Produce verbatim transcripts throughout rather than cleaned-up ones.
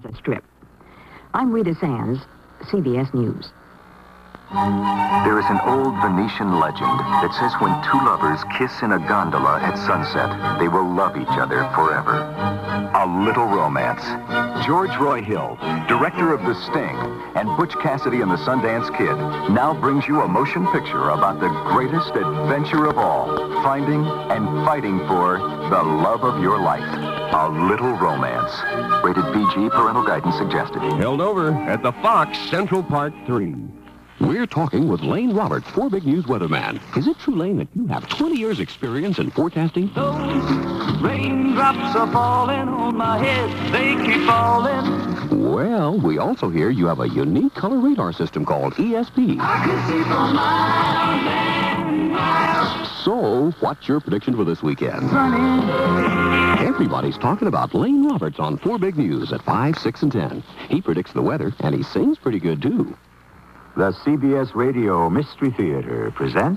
Gaza Strip. I'm Rita Sands, C B S News. There is an old Venetian legend that says when two lovers kiss in a gondola at sunset, they will love each other forever. A Little Romance. George Roy Hill, director of The Sting and Butch Cassidy and the Sundance Kid, now brings you a motion picture about the greatest adventure of all, finding and fighting for the love of your life. A Little Romance. Rated P G, parental guidance suggested. Held over at the Fox Central Park three. We're talking with Lane Roberts, four Big News weatherman. Is it true, Lane, that you have twenty years experience in forecasting? Those raindrops are falling on my head. They keep falling. Well, we also hear you have a unique color radar system called E S P. I can see for miles and miles. So, what's your prediction for this weekend? Sunny. Everybody's talking about Lane Roberts on four Big News at five, six, and ten. He predicts the weather, and he sings pretty good, too. The C B S Radio Mystery Theater presents...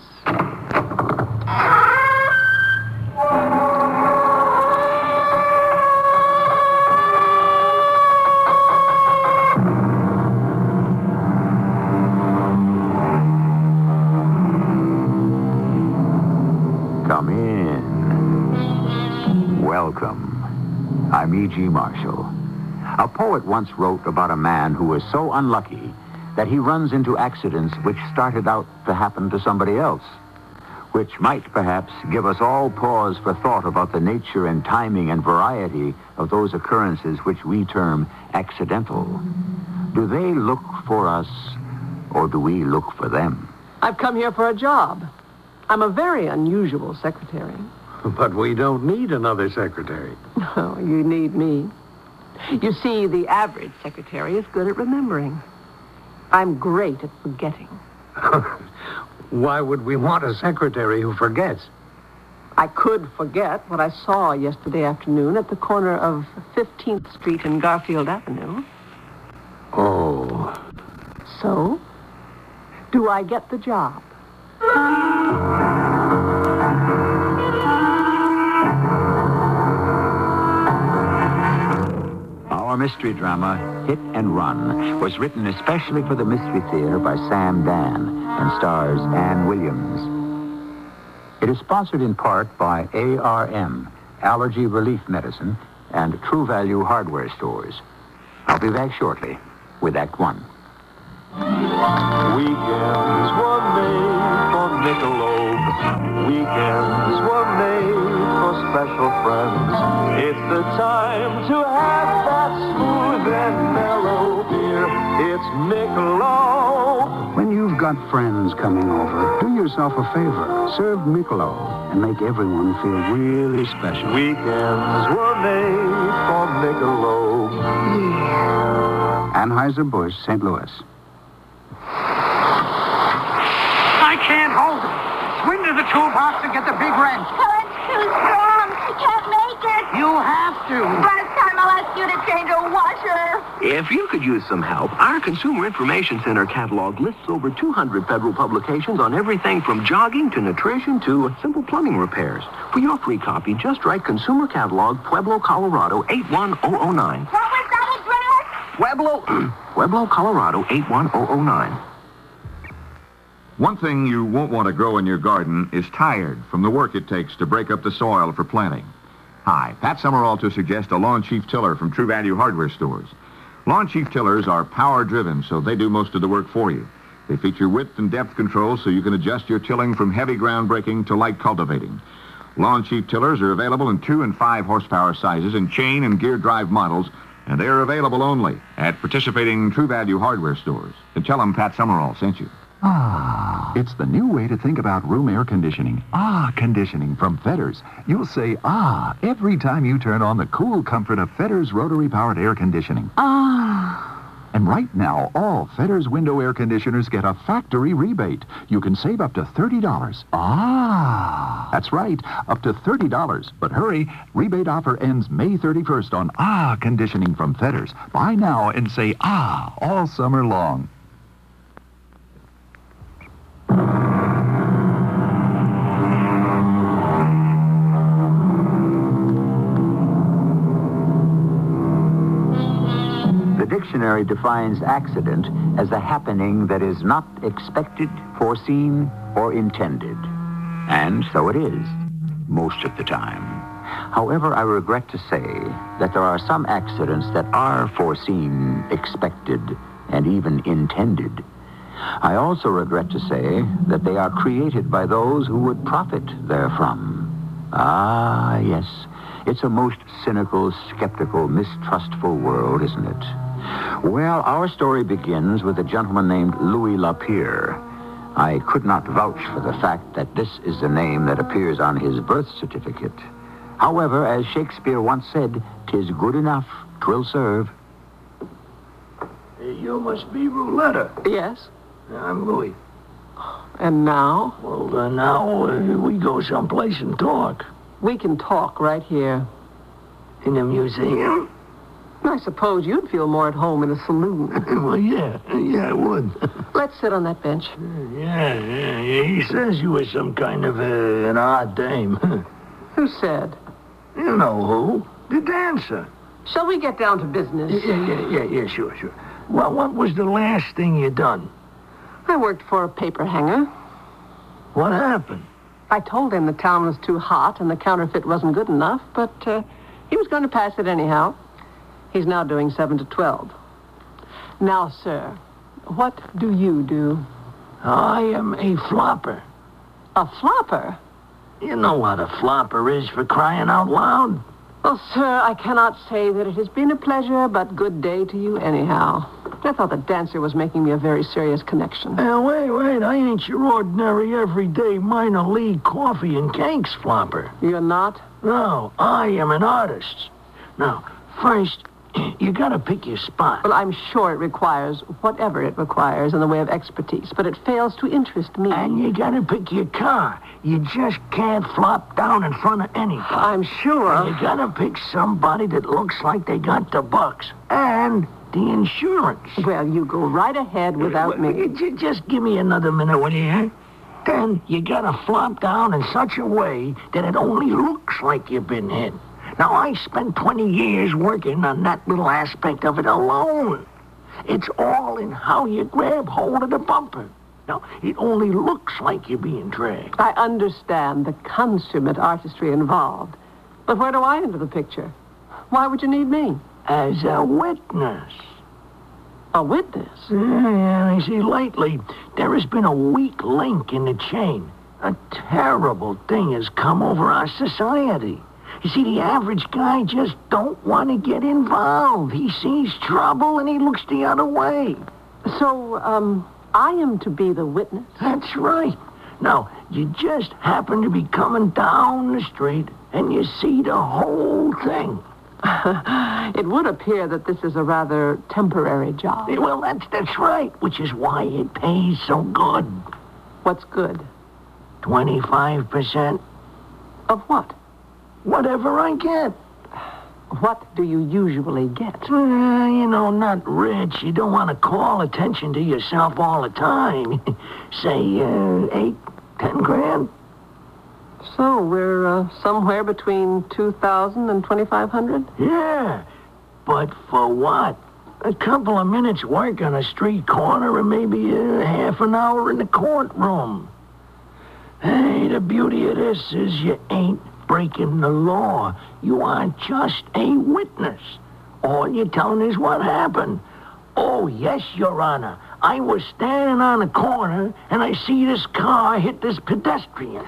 Come in. Welcome. I'm E G. Marshall. A poet once wrote about a man who was so unlucky that he runs into accidents which started out to happen to somebody else, which might perhaps give us all pause for thought about the nature and timing and variety of those occurrences which we term accidental. Do they look for us, or do we look for them? I've come here for a job. I'm a very unusual secretary. But we don't need another secretary. Oh, you need me. You see, the average secretary is good at remembering. I'm great at forgetting. Why would we want a secretary who forgets? I could forget what I saw yesterday afternoon at the corner of fifteenth Street and Garfield Avenue. Oh. So, do I get the job? Our mystery drama, Hit and Run, was written especially for the Mystery Theater by Sam Dan and stars Ann Williams. It is sponsored in part by A R M, Allergy Relief Medicine, and True Value Hardware Stores. I'll be back shortly with Act One. Weekends were made for Michelob. Weekends were made for special friends. It's the time to have that smooth and mellow beer. It's Michelob. When you've got friends coming over, do yourself a favor. Serve Michelob and make everyone feel really special. Weekends were made for Michelob. Yeah. Anheuser-Busch, Saint Louis. I can't hold it. Swing to the toolbox and get the big wrench. Current's too strong. I can't make it. You have to. Last time I'll ask you to change a washer. If you could use some help, our Consumer Information Center catalog lists over two hundred federal publications on everything from jogging to nutrition to simple plumbing repairs. For your free copy, just write Consumer Catalog, Pueblo, Colorado, eight one zero zero nine. What was that address? Pueblo, Pueblo, Colorado, eight one zero zero nine. One thing you won't want to grow in your garden is tired from the work it takes to break up the soil for planting. Hi, Pat Summerall to suggest a Lawn Chief tiller from True Value Hardware Stores. Lawn Chief tillers are power-driven, so they do most of the work for you. They feature width and depth control so you can adjust your tilling from heavy ground breaking to light cultivating. Lawn Chief tillers are available in two and five horsepower sizes in chain and gear drive models, and they are available only at participating True Value Hardware Stores. And tell them Pat Summerall sent you. Ah, it's the new way to think about room air conditioning. Ah, conditioning from Fetters. You'll say ah every time you turn on the cool comfort of Fetters rotary-powered air conditioning. Ah. And right now, all Fetters window air conditioners get a factory rebate. You can save up to thirty dollars. Ah. That's right, up to thirty dollars. But hurry, rebate offer ends May thirty-first on ah conditioning from Fetters. Buy now and say ah all summer long. dictionary defines accident as a happening that is not expected, foreseen, or intended. And so it is, most of the time. However, I regret to say that there are some accidents that are foreseen, expected, and even intended. I also regret to say that they are created by those who would profit therefrom. Ah, yes. It's a most cynical, skeptical, mistrustful world, isn't it? Well, our story begins with a gentleman named Louis Lapierre. I could not vouch for the fact that this is the name that appears on his birth certificate. However, as Shakespeare once said, 'tis good enough, 'twill serve. You must be Rouletta. Yes. I'm Louis. And now? Well, uh, now uh, we go someplace and talk. We can talk right here. In a museum? I suppose you'd feel more at home in a saloon. Well, yeah. Yeah, I would. Let's sit on that bench. Yeah, yeah, yeah. He says you were some kind of uh, an odd dame. Who said? You know who. The dancer. Shall we get down to business? Yeah, yeah, yeah, yeah, sure, sure. Well, what was the last thing you done? I worked for a paper hanger. What happened? I told him the town was too hot and the counterfeit wasn't good enough, but uh, he was going to pass it anyhow. He's now doing seven to twelve. Now, sir, what do you do? I am a flopper. A flopper? You know what a flopper is, for crying out loud? Well, sir, I cannot say that it has been a pleasure, but good day to you anyhow. I thought the dancer was making me a very serious connection. Now, wait, wait. I ain't your ordinary, everyday minor league coffee and cakes flopper. You're not? No, I am an artist. Now, first, you gotta pick your spot. Well, I'm sure it requires whatever it requires in the way of expertise, but it fails to interest me. And you gotta pick your car. You just can't flop down in front of anybody. I'm sure. And you gotta pick somebody that looks like they got the bucks. And the insurance. Well, you go right ahead without well, me. J- just give me another minute, will you? Then you gotta flop down in such a way that it only looks like you've been hit. Now, I spent twenty years working on that little aspect of it alone. It's all in how you grab hold of the bumper. Now, it only looks like you're being dragged. I understand the consummate artistry involved. But where do I enter the picture? Why would you need me? As a witness. A witness? Yeah, yeah, you see, lately, there has been a weak link in the chain. A terrible thing has come over our society. You see, the average guy just don't want to get involved. He sees trouble and he looks the other way. So, um, I am to be the witness? That's right. Now, you just happen to be coming down the street and you see the whole thing. It would appear that this is a rather temporary job. Well, that's, that's right, which is why it pays so good. What's good? twenty-five percent. Of what? Whatever I get. What do you usually get? Uh, you know, not rich. You don't want to call attention to yourself all the time. Say, uh, eight, ten grand. So we're uh, somewhere between two thousand and twenty-five hundred? Yeah, but for what? A couple of minutes work on a street corner and maybe a half an hour in the courtroom. Hey, the beauty of this is you ain't breaking the law. You are just a witness. All you're telling is what happened. Oh, yes, Your Honor. I was standing on the corner and I see this car hit this pedestrian.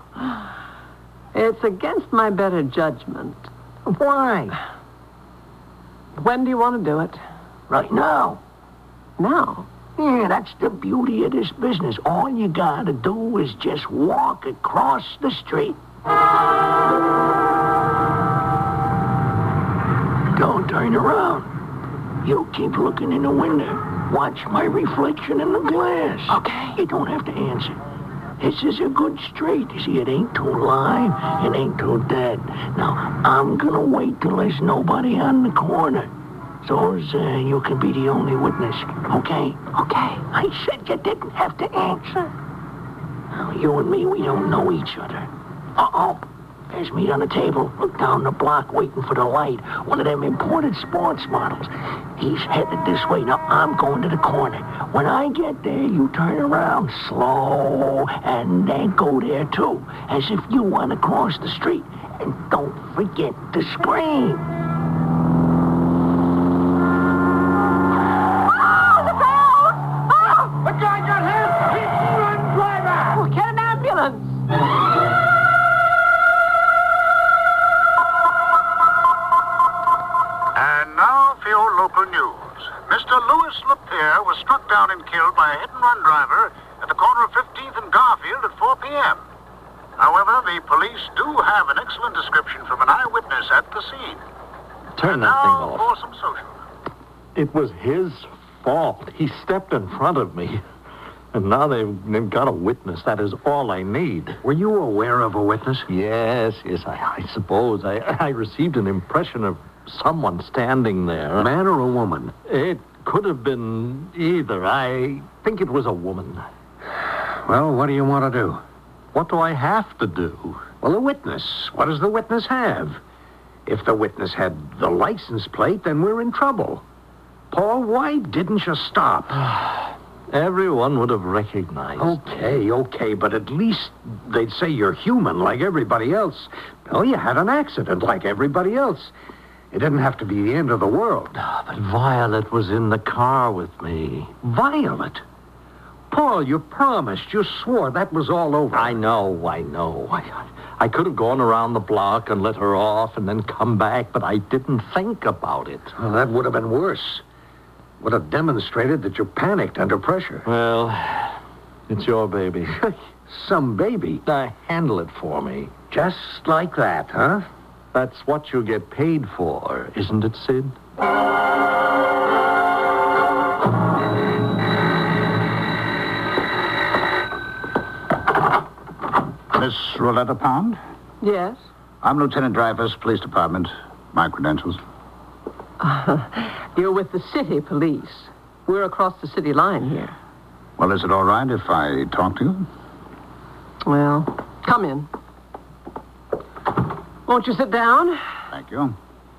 It's against my better judgment. Why? When do you want to do it? Right now. Now? Yeah, that's the beauty of this business. All you gotta do is just walk across the street. Don't turn around. You keep looking in the window. Watch my reflection in the glass. Okay. You don't have to answer. This is a good street. You see, it ain't too live, it ain't too dead. Now, I'm gonna wait till there's nobody on the corner. So as, uh, you can be the only witness. Okay? Okay. I said you didn't have to answer. Now, you and me, we don't know each other. Uh-oh. There's meat on the table. Look down the block waiting for the light. One of them imported sports models. He's headed this way. Now, I'm going to the corner. When I get there, you turn around slow and then go there, too. As if you want to cross the street. And don't forget to scream. The guy got hit! Hit and run driver! Oh, get an ambulance! And now for your local news. Mister Louis Lapierre was struck down and killed by a hit-and-run driver at the corner of fifteenth and Garfield at four p.m. However, the police do have an excellent description from an eyewitness at the scene. Turn and that now thing off. for some social. It was his fault. He stepped in front of me. And now they've, they've got a witness. That is all I need. Were you aware of a witness? Yes, yes, I, I suppose. I, I received an impression of someone standing there. A man or a woman? It could have been either. I think it was a woman. Well, what do you want to do? What do I have to do? Well, a witness. What does the witness have? If the witness had the license plate, then we're in trouble. Paul, why didn't you stop? Everyone would have recognized. Okay, okay, but at least they'd say you're human like everybody else. Well, you had an accident like everybody else. It didn't have to be the end of the world. But Violet was in the car with me. Violet? Paul, you promised. You swore that was all over. I know, I know. I, I could have gone around the block and let her off and then come back, but I didn't think about it. Well, that would have been worse. Would have demonstrated that you panicked under pressure. Well, it's your baby. Some baby? Uh, handle it for me. Just like that, huh? That's what you get paid for, isn't it, Sid? Miss Roletta Pound? Yes? I'm Lieutenant Dreyfus, Police Department. My credentials. Uh, you're with the city police. We're across the city line here. Well, is it all right if I talk to you? Well, come in. Won't you sit down? Thank you.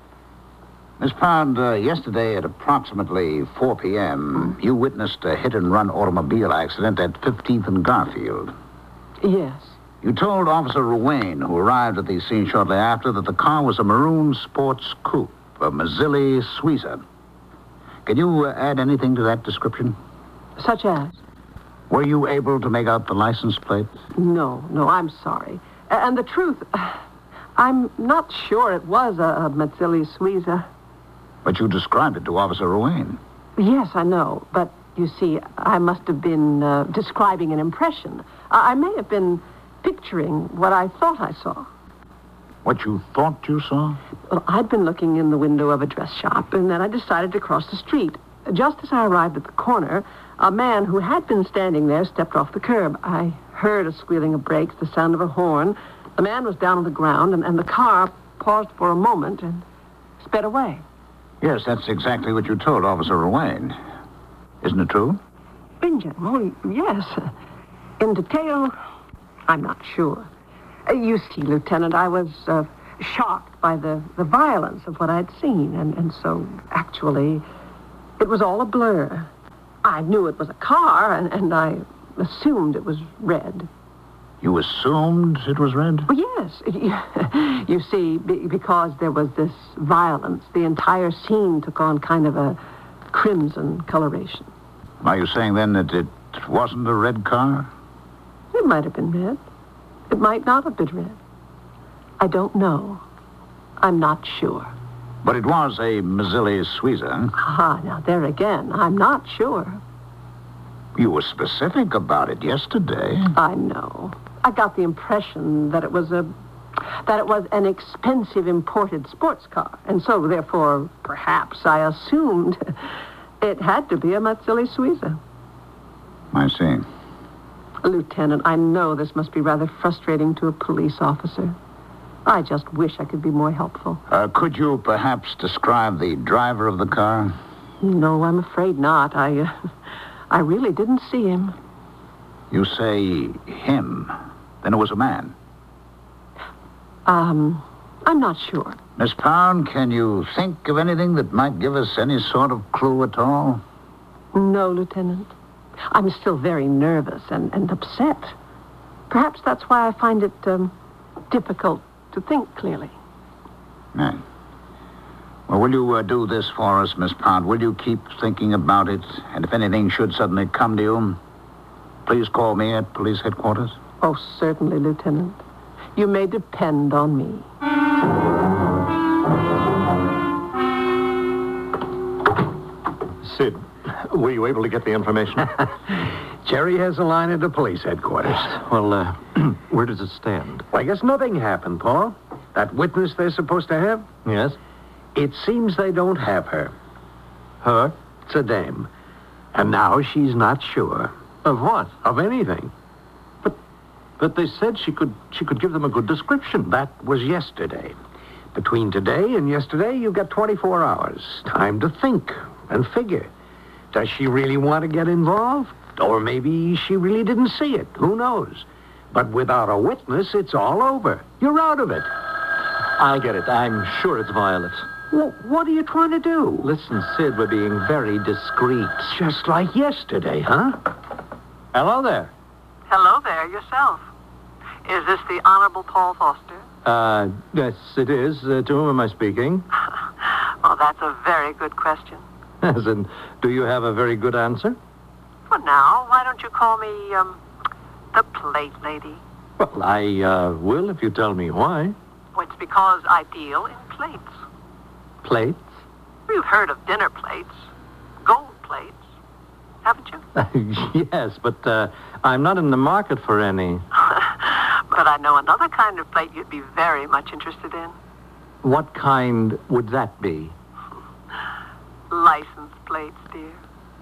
Miss Pound, uh, yesterday at approximately four p.m., you witnessed a hit-and-run automobile accident at fifteenth and Garfield. Yes. You told Officer Ruane, who arrived at the scene shortly after, that the car was a maroon sports coupe, a Mazzilli Suiza. Can you uh, add anything to that description? Such as? Were you able to make out the license plate? No, no, I'm sorry. And the truth, I'm not sure it was a, a Mazzilli Suiza. But you described it to Officer Ruane. Yes, I know. But, you see, I must have been uh, describing an impression. I, I may have been picturing what I thought I saw. What you thought you saw? Well, I'd been looking in the window of a dress shop, and then I decided to cross the street. Just as I arrived at the corner, a man who had been standing there stepped off the curb. I heard a squealing of brakes, the sound of a horn. The man was down on the ground, and, and the car paused for a moment and sped away. Yes, that's exactly what you told Officer Ruane. Isn't it true? In general, yes. In detail, I'm not sure. Uh, you see, Lieutenant, I was uh, shocked by the, the violence of what I'd seen, and, and so, actually, it was all a blur. I knew it was a car, and, and I assumed it was red. You assumed it was red? Well, yes. You see, be, because there was this violence, the entire scene took on kind of a crimson coloration. Are you saying, then, that it wasn't a red car? It might have been red. It might not have been red. I don't know. I'm not sure. But it was a Mazzilli Suiza. Ah, now there again, I'm not sure. You were specific about it yesterday. I know. I got the impression that it was a that it was an expensive imported sports car, and so therefore perhaps I assumed it had to be a Mazzilli Suiza. I see. Lieutenant, I know this must be rather frustrating to a police officer. I just wish I could be more helpful. Uh, could you perhaps describe the driver of the car? No, I'm afraid not. I, uh, I really didn't see him. You say him. Then it was a man. Um, I'm not sure. Miss Pound, can you think of anything that might give us any sort of clue at all? No, Lieutenant. I'm still very nervous and, and upset. Perhaps that's why I find it um, difficult to think clearly. Right. Well, will you uh, do this for us, Miss Pound? Will you keep thinking about it? And if anything should suddenly come to you, please call me at police headquarters. Oh, certainly, Lieutenant. You may depend on me. Sid, were you able to get the information? Jerry has a line into police headquarters. Well, uh, where does it stand? Well, I guess nothing happened, Paul. That witness they're supposed to have? Yes? It seems they don't have her. Her? It's a dame. And now she's not sure. Of what? Of anything. But but they said she could she could give them a good description. That was yesterday. Between today and yesterday, you've got twenty-four hours. Time to think and figure. Does she really want to get involved? Or maybe she really didn't see it. Who knows? But without a witness, it's all over. You're out of it. I'll get it. I'm sure it's Violet. Well, what are you trying to do? Listen, Sid, we're being very discreet. Just like yesterday, huh? Hello there. Hello there, yourself. Is this the Honorable Paul Foster? Uh, yes, it is. Uh, to whom am I speaking? Well, that's a very good question. As in, do you have a very good answer? For now, why don't you call me, um, the Plate Lady? Well, I, uh, will if you tell me why. Well, it's because I deal in plates. Plates? You've heard of dinner plates. Gold plates. Haven't you? Yes, but, uh, I'm not in the market for any. But I know another kind of plate you'd be very much interested in. What kind would that be? License plates, dear.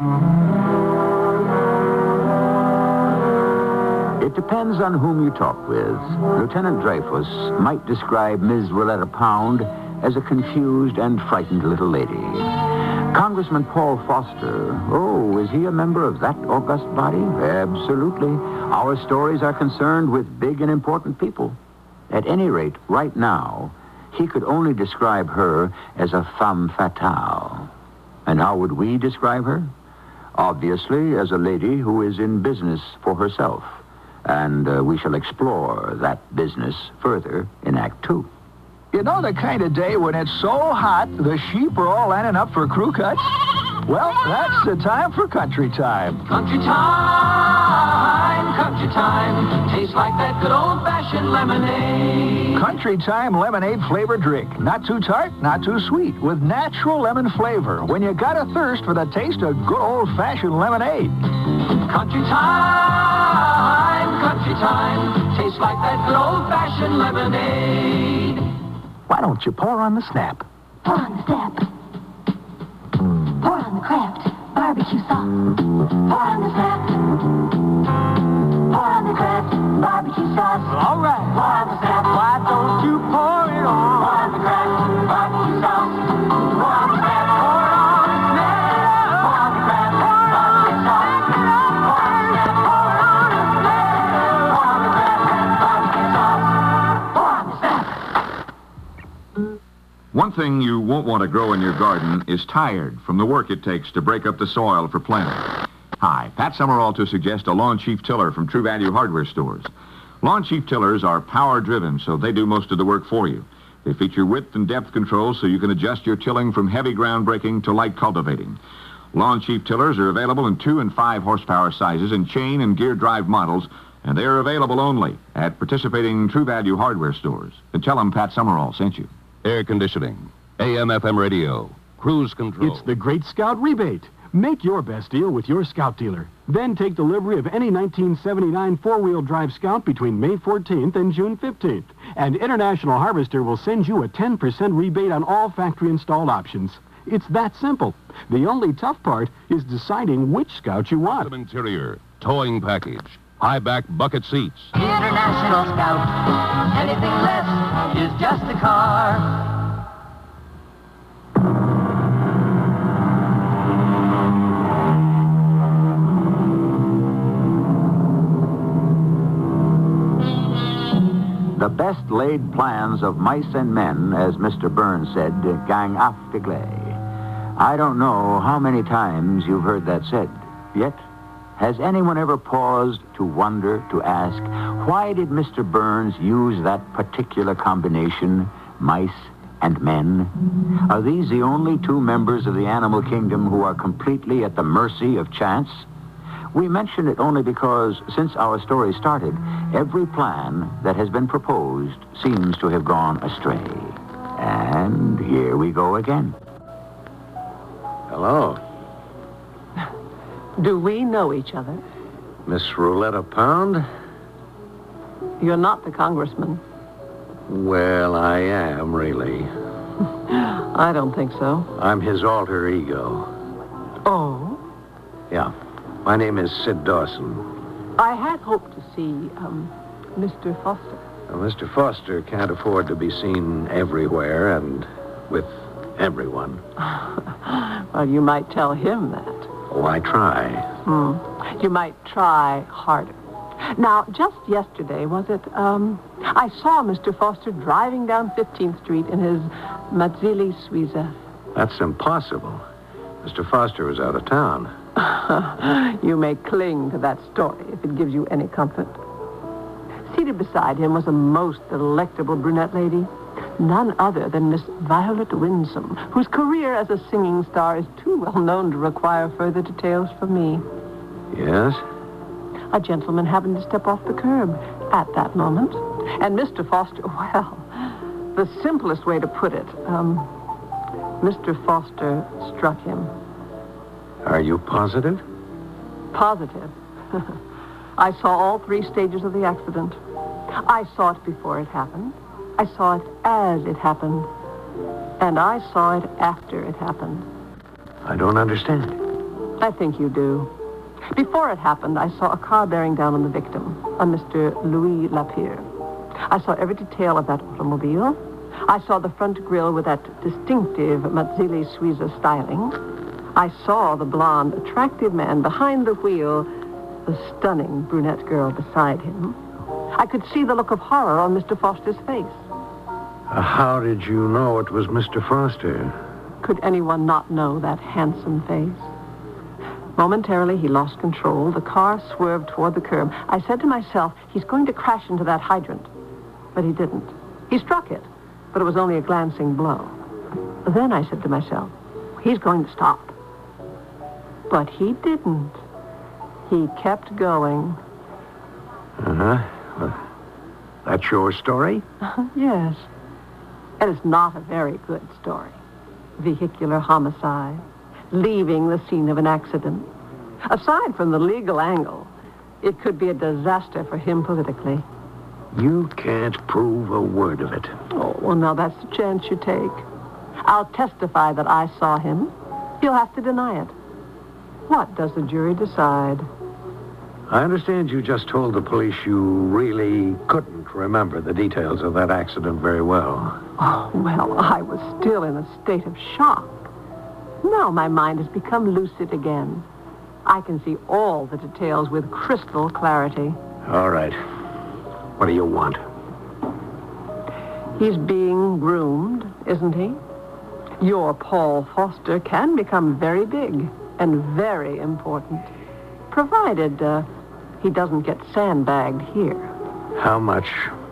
It depends on whom you talk with. Lieutenant Dreyfus might describe Miss Willetta Pound as a confused and frightened little lady. Congressman Paul Foster, oh, is he a member of that august body? Absolutely. Our stories are concerned with big and important people. At any rate, right now, he could only describe her as a femme fatale. And how would we describe her? Obviously, as a lady who is in business for herself. And uh, we shall explore that business further in Act Two. You know the kind of day when it's so hot the sheep are all lining up for crew cuts? Well, that's the time for country time. Country time, country time, tastes like that good old-fashioned lemonade. Country time lemonade flavored drink. Not too tart, not too sweet, with natural lemon flavor. When you got a thirst for the taste of good old-fashioned lemonade. Country time, country time, tastes like that good old-fashioned lemonade. Why don't you pour on the snap? Pour on the snap. Pour on the Kraft barbecue sauce. Pour on the snap. Pour on the Kraft barbecue sauce. All right. Pour on the snap. Why don't you pour it on? Pour on the Kraft barbecue sauce. Pour on the snap. Pour it on the snap. Pour on the Kraft barbecue sauce. Pour on the snap. Pour it on the snap. Pour on the Kraft barbecue sauce. Pour on the snap. One thing you won't want to grow in your garden is tired from the work it takes to break up the soil for planting. Hi, Pat Summerall to suggest a Lawn Chief tiller from True Value Hardware Stores. Lawn Chief tillers are power-driven, so they do most of the work for you. They feature width and depth control so you can adjust your tilling from heavy ground breaking to light cultivating. Lawn Chief tillers are available in two and five horsepower sizes in chain and gear drive models, and they are available only at participating True Value Hardware Stores. And tell them Pat Summerall sent you. Air conditioning, A M F M radio, cruise control. It's the Great Scout Rebate. Make your best deal with your Scout dealer. Then take delivery of any nineteen seventy-nine four-wheel drive Scout between May fourteenth and June fifteenth. And International Harvester will send you a ten percent rebate on all factory-installed options. It's that simple. The only tough part is deciding which Scout you want. Custom interior, towing package, high-back bucket seats. International Scout. Anything less is just a car. The best laid plans of mice and men, as Mister Burns said, gang aftigle. I don't know how many times you've heard that said. Yet, has anyone ever paused to wonder, to ask, why did Mister Burns use that particular combination, mice and men? Are these the only two members of the animal kingdom who are completely at the mercy of chance? We mention it only because, since our story started, every plan that has been proposed seems to have gone astray. And here we go again. Hello. Do we know each other? Miss Rouletta Pound? You're not the congressman. Well, I am, really. I don't think so. I'm his alter ego. Oh? Yeah. My name is Sid Dawson. I had hoped to see, um, Mister Foster. Well, Mister Foster can't afford to be seen everywhere and with everyone. Well, you might tell him that. Oh, I try. Hmm. You might try harder. Now, just yesterday, was it, um, I saw Mister Foster driving down fifteenth Street in his Mazzilli Suiza. That's impossible. Mister Foster was out of town. You may cling to that story if it gives you any comfort. Seated beside him was a most delectable brunette lady, none other than Miss Violet Winsome, whose career as a singing star is too well known to require further details from me. Yes? A gentleman happened to step off the curb at that moment, and Mister Foster, well, the simplest way to put it, um, Mister Foster struck him. Are you positive? Positive. I saw all three stages of the accident. I saw it before it happened. I saw it as it happened. And I saw it after it happened. I don't understand. I think you do. Before it happened, I saw a car bearing down on the victim, a Mister Louis Lapierre. I saw every detail of that automobile. I saw the front grille with that distinctive Mazzilli Suiza styling. I saw the blonde, attractive man behind the wheel, the stunning brunette girl beside him. I could see the look of horror on Mister Foster's face. Uh, how did you know it was Mister Foster? Could anyone not know that handsome face? Momentarily, he lost control. The car swerved toward the curb. I said to myself, he's going to crash into that hydrant. But he didn't. He struck it, but it was only a glancing blow. Then I said to myself, he's going to stop. But he didn't. He kept going. Uh-huh. Well, that's your story? Yes. And it's not a very good story. Vehicular homicide. Leaving the scene of an accident. Aside from the legal angle, it could be a disaster for him politically. You can't prove a word of it. Oh, well, now that's the chance you take. I'll testify that I saw him. You'll have to deny it. What does the jury decide? I understand you just told the police you really couldn't remember the details of that accident very well. Oh, well, I was still in a state of shock. Now my mind has become lucid again. I can see all the details with crystal clarity. All right. What do you want? He's being groomed, isn't he? Your Paul Foster can become very big and very important, provided uh, he doesn't get sandbagged here. How much?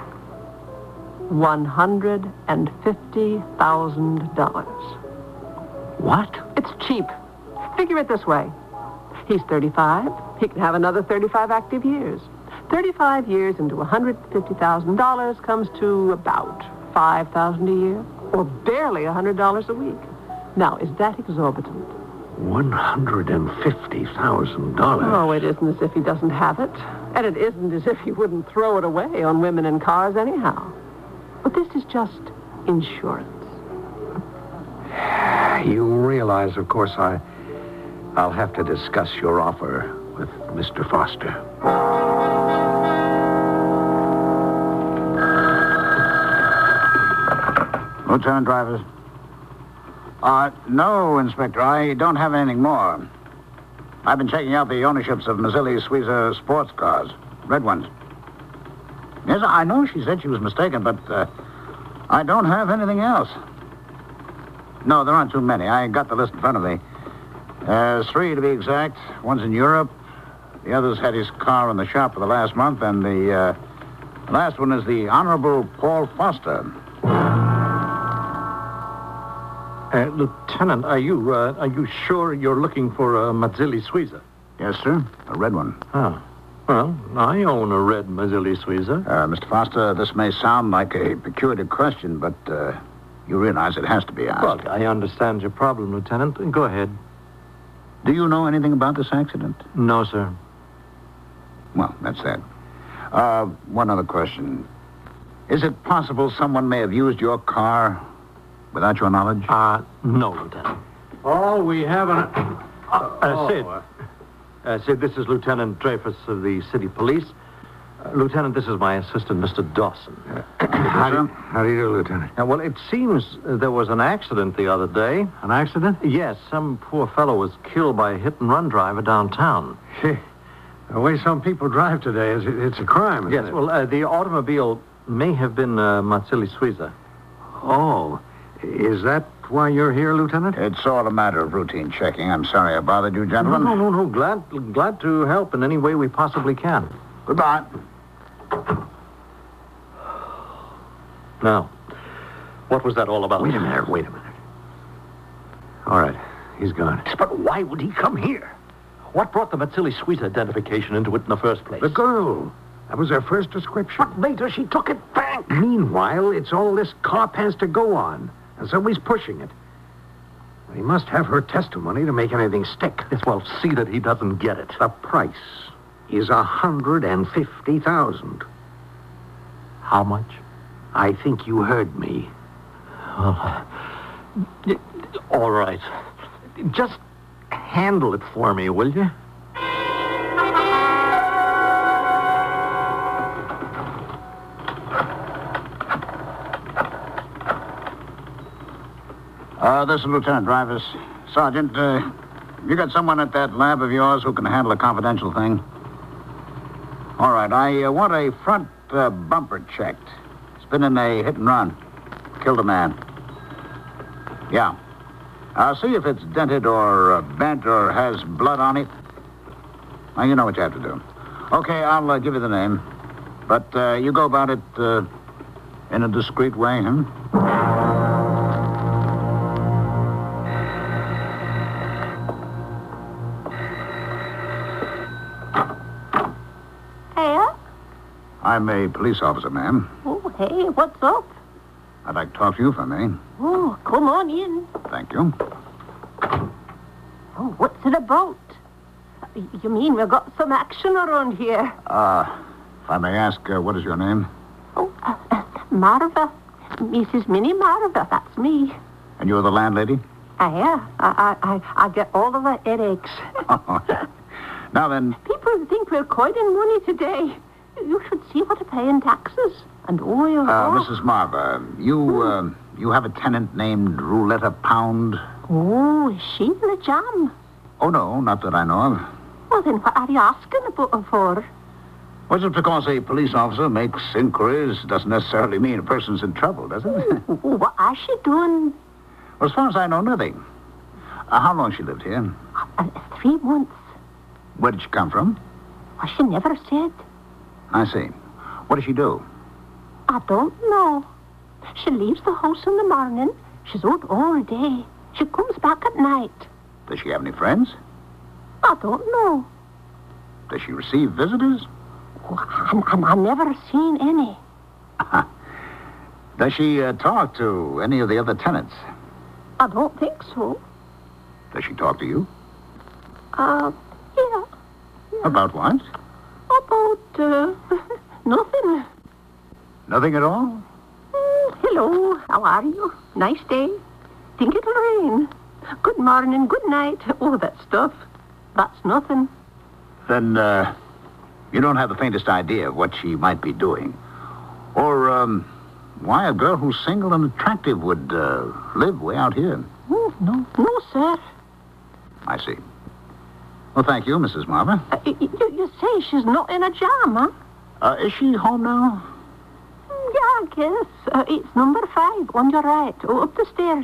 One hundred and fifty thousand dollars. What? It's cheap. Figure it this way. He's thirty-five. He can have another thirty-five active years. thirty-five years into one hundred fifty thousand dollars comes to about five thousand dollars a year, or barely one hundred dollars a week. Now, is that exorbitant? one hundred fifty thousand dollars? Oh, it isn't as if he doesn't have it. And it isn't as if he wouldn't throw it away on women and cars anyhow. But this is just insurance. You realize, of course, I, I'll have to discuss your offer with Mister Foster. Lieutenant Drivers? Uh, no, Inspector. I don't have anything more. I've been checking out the ownerships of Mazzilli Suiza sports cars. Red ones. Yes, I know she said she was mistaken, but uh, I don't have anything else. No, there aren't too many. I got the list in front of me. Uh, three, to be exact. One's in Europe. The other's had his car in the shop for the last month, and the uh, last one is the Honorable Paul Foster. Uh, Lieutenant, are you uh, are you sure you're looking for a Mazzilli Suiza? Yes, sir. A red one. Oh. Well, I own a red Mazzilli Suiza. Uh, Mister Foster, this may sound like a peculiar question, but uh, you realize it has to be asked. Well, I understand your problem, Lieutenant. Go ahead. Do you know anything about this accident? No, sir. Well, that's that. Uh, one other question. Is it possible someone may have used your car without your knowledge? Uh, no, Lieutenant. All we have on... Uh, uh, Sid. Uh, Sid, this is Lieutenant Dreyfus of the City Police. Uh, Lieutenant, this is my assistant, Mister Dawson. How do you, how do you do, Lieutenant? Uh, well, it seems uh, there was an accident the other day. An accident? Yes, some poor fellow was killed by a hit-and-run driver downtown. The way some people drive today, is it's a crime, isn't yes, it? well, uh, the automobile may have been uh, Mazzilli Suiza. Oh, is that why you're here, Lieutenant? It's all a matter of routine checking. I'm sorry I bothered you, gentlemen. No, no, no, no. Glad, glad to help in any way we possibly can. Goodbye. Now, what was that all about? Wait a minute, wait a minute. All right, he's gone. But why would he come here? What brought the Mazzilli Suiza identification into it in the first place? The girl. That was her first description. But later she took it back. Meanwhile, it's all this cop has to go on. And so he's pushing it. He must have her testimony to make anything stick. Yes, well, see that he doesn't get it. The price is a hundred and fifty thousand. How much? I think you heard me. Uh, all right. Just handle it for me, will you? Uh, this is Lieutenant Dreyfus. Sergeant, uh, you got someone at that lab of yours who can handle a confidential thing? All right, I uh, want a front uh, bumper checked. It's been in a hit and run. Killed a man. Yeah. Uh, see if it's dented or uh, bent or has blood on it. Now, you know what you have to do. Okay, I'll uh, give you the name. But uh, you go about it uh, in a discreet way, huh? I'm a police officer, ma'am. Oh, hey, what's up? I'd like to talk to you for a minute. Oh, come on in. Thank you. Oh, what's it about? You mean we've got some action around here? Uh, if I may ask, uh, what is your name? Oh, uh, uh, Marva. Missus Minnie Marva, that's me. And you're the landlady? Uh, yeah, I, I, I, I get all of the headaches. Now then... People think we're coining money today. You should see what I pay in taxes and oil. Uh, Missus Marva, you, uh, you have a tenant named Rouletta Pound? Oh, is she in the jam? Oh, no, not that I know of. Well, then what are you asking about her for? Well, just because a police officer makes inquiries doesn't necessarily mean a person's in trouble, does it? What is she doing? Well, as far as I know, nothing. Uh, how long she lived here? Uh, three months. Where did she come from? Well, she never said. I see. What does she do? I don't know. She leaves the house in the morning. She's out all day. She comes back at night. Does she have any friends? I don't know. Does she receive visitors? Oh, I, I, I never seen any. Does she uh, talk to any of the other tenants? I don't think so. Does she talk to you? Uh, yeah. About what? About, uh, nothing. Nothing at all? Mm, hello, how are you? Nice day. Think it'll rain. Good morning, good night. Oh, that stuff. That's nothing. Then, uh, you don't have the faintest idea of what she might be doing. Or, um, why a girl who's single and attractive would, uh, live way out here. Oh, no, no, sir. I see. Well, thank you, Missus Marva. Uh, you, you say she's not in a jam, huh? Uh, is she home now? yeah, yes. Uh, it's number five on your right. Oh, up the stairs.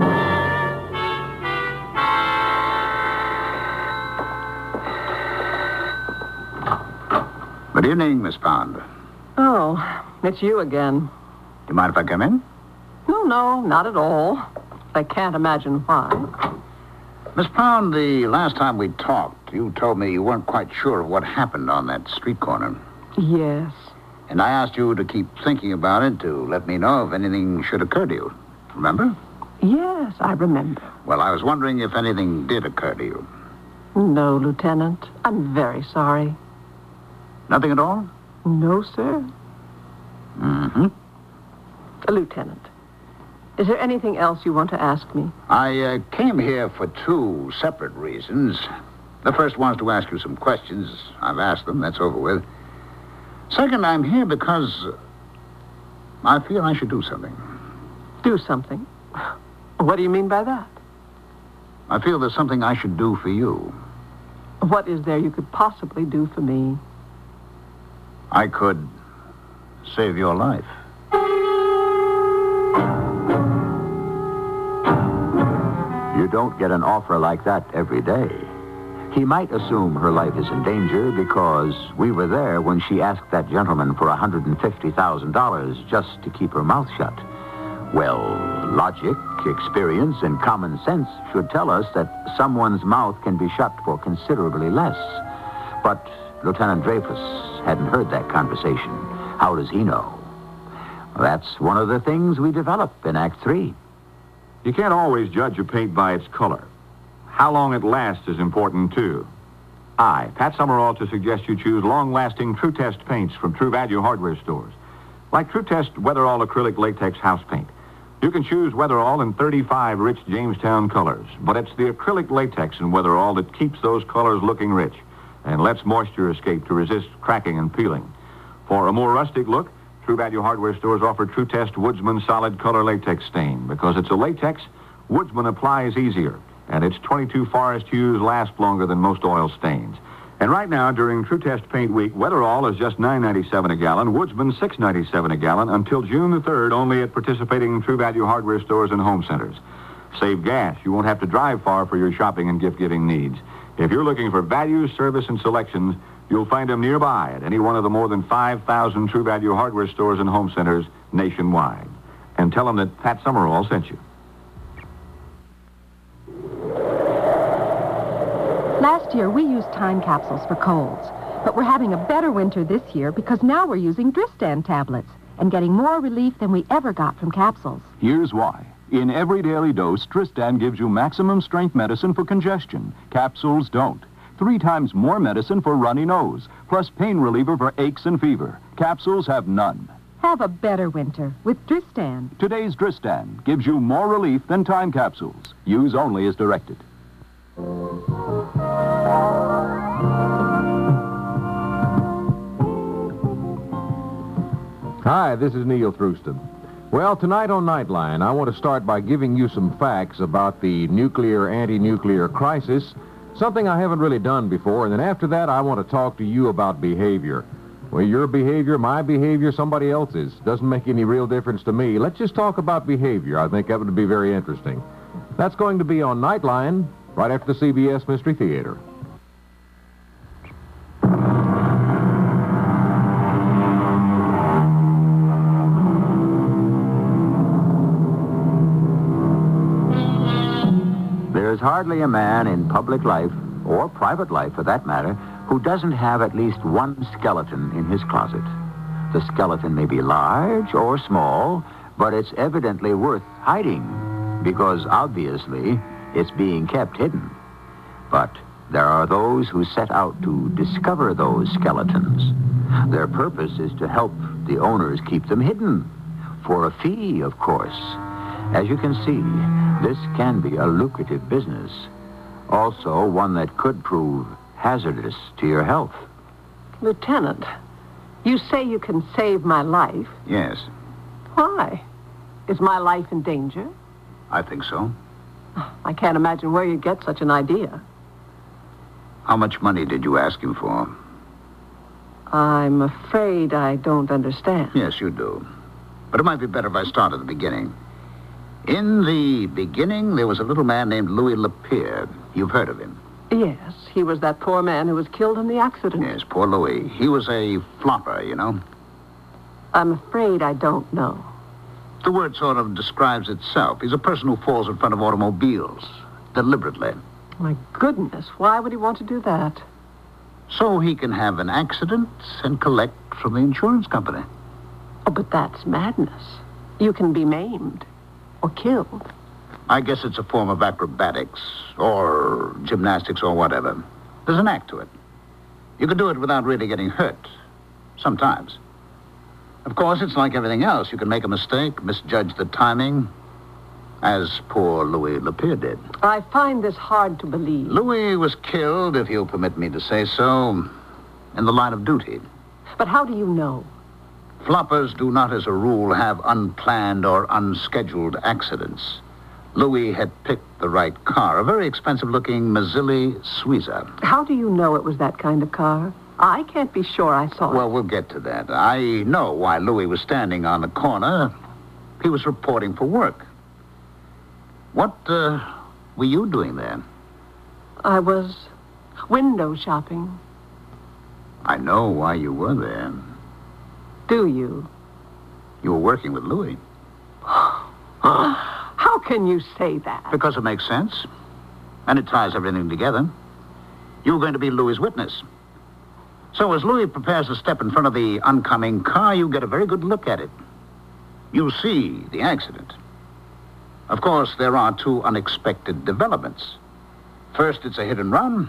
Good evening, Miss Pound. Oh, it's you again. Do you mind if I come in? No, no, not at all. I can't imagine why. Miss Pound, the last time we talked, you told me you weren't quite sure of what happened on that street corner. Yes. And I asked you to keep thinking about it to let me know if anything should occur to you. Remember? Yes, I remember. Well, I was wondering if anything did occur to you. No, Lieutenant. I'm very sorry. Nothing at all? No, sir. Mm-hmm. Uh, Lieutenant, is there anything else you want to ask me? I uh, came here for two separate reasons. The first was to ask you some questions. I've asked them. That's over with. Second, I'm here because I feel I should do something. Do something? What do you mean by that? I feel there's something I should do for you. What is there you could possibly do for me? I could save your life. You don't get an offer like that every day. He might assume her life is in danger because we were there when she asked that gentleman for one hundred fifty thousand dollars just to keep her mouth shut. Well, logic, experience, and common sense should tell us that someone's mouth can be shut for considerably less. But Lieutenant Dreyfus hadn't heard that conversation. How does he know? That's one of the things we develop in Act Three. You can't always judge a paint by its color. How long it lasts is important, too. I, Pat Summerall, to suggest you choose long-lasting True Test paints from True Value hardware stores. Like True Test Weatherall Acrylic Latex House Paint. You can choose Weatherall in thirty-five rich Jamestown colors, but it's the acrylic latex in Weatherall that keeps those colors looking rich and lets moisture escape to resist cracking and peeling. For a more rustic look, True Value hardware stores offer True Test Woodsman Solid Color Latex Stain. Because it's a latex, Woodsman applies easier, and its twenty-two forest hues last longer than most oil stains. And right now, during True Test Paint Week, Weatherall is just nine ninety-seven a gallon, Woodsman six ninety-seven a gallon until June the third, only at participating True Value hardware stores and home centers. Save gas. You won't have to drive far for your shopping and gift-giving needs. If you're looking for value, service, and selections, you'll find them nearby at any one of the more than five thousand True Value hardware stores and home centers nationwide. And tell them that Pat Summerall sent you. Last year, we used time capsules for colds. But we're having a better winter this year because now we're using Dristan tablets and getting more relief than we ever got from capsules. Here's why. In every daily dose, Tristan gives you maximum strength medicine for congestion. Capsules don't. Three times more medicine for runny nose, plus pain reliever for aches and fever. Capsules have none. Have a better winter with Dristan. Today's Dristan gives you more relief than time capsules. Use only as directed. Hi, this is Neil Thruston. Well, tonight on Nightline, I want to start by giving you some facts about the nuclear, anti-nuclear crisis, something I haven't really done before, and then after that, I want to talk to you about behavior. Well, your behavior, my behavior, somebody else's. Doesn't make any real difference to me. Let's just talk about behavior. I think that would be very interesting. That's going to be on Nightline, right after the C B S Mystery Theater. There's hardly a man in public life, or private life for that matter, who doesn't have at least one skeleton in his closet. The skeleton may be large or small, but it's evidently worth hiding, because obviously it's being kept hidden. But there are those who set out to discover those skeletons. Their purpose is to help the owners keep them hidden, for a fee, of course. As you can see, this can be a lucrative business. Also, one that could prove hazardous to your health. Lieutenant, you say you can save my life. Yes, Why? Is my life in danger? I think so. I can't imagine where you get such an idea. How much money did you ask him for? I'm afraid I don't understand. Yes, you do. But it might be better if I start at the beginning. In the beginning, there was a little man named Louis Lapierre. You've heard of him. Yes, he was that poor man who was killed in the accident. Yes, poor Louis. He was a flopper, you know. I'm afraid I don't know. The word sort of describes itself. He's a person who falls in front of automobiles, deliberately. My goodness, why would he want to do that? So he can have an accident and collect from the insurance company. Oh, but that's madness. You can be maimed or killed. I guess it's a form of acrobatics or gymnastics or whatever. There's an act to it. You can do it without really getting hurt. Sometimes. Of course, it's like everything else. You can make a mistake, misjudge the timing, as poor Louis Lapierre did. I find this hard to believe. Louis was killed, if you'll permit me to say so, in the line of duty. But how do you know? Floppers do not, as a rule, have unplanned or unscheduled accidents. Louis had picked the right car, a very expensive-looking Mazzilli Suiza. How do you know it was that kind of car? I can't be sure I saw it. Well, we'll get to that. I know why Louis was standing on the corner. He was reporting for work. What, uh, were you doing there? I was window shopping. I know why you were there. Do you? You were working with Louis. How can you say that? Because it makes sense. And it ties everything together. You were going to be Louis's witness. So as Louis prepares to step in front of the oncoming car, you get a very good look at it. You see the accident. Of course, there are two unexpected developments. First, it's a hit and run.